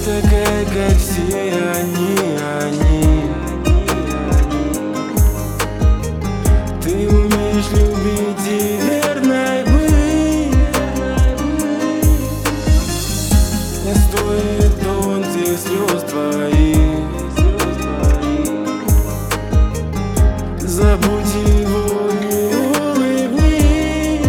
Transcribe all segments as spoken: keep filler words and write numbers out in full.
такая, как все они, они. Ты умеешь любить и верной быть. Не стоит он тех слез твоих. Забудь его и улыбнись.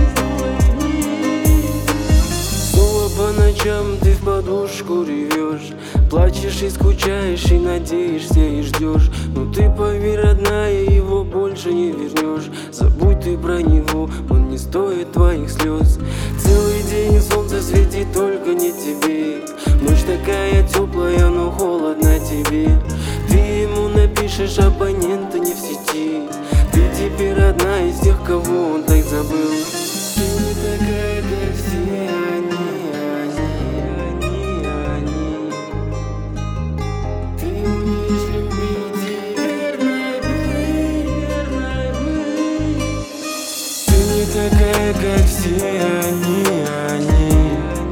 Снова по ночам ты в подушку ревешь, плачешь и скучаешь, и надеешься, и ждешь. Но ты поверь, родная, его больше не вернешь. Забудь ты про него, он не стоит твоих слез. Целый день солнце светит, только не тебе. Ночь такая теплая, но холодно тебе. Ты ему напишешь, абонента не в сети. Ты теперь одна из тех, кого он так забыл. Ты не такая, как все они, они, они, они. Ты умеешь любить и верной быть, верной быть. Ты не такая, как все они, они.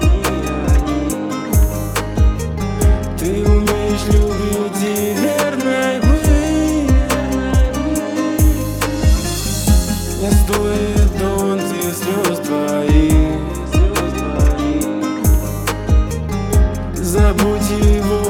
Ты умеешь любить и верной быть. Не стоит он тех слез твоих. Забудь его.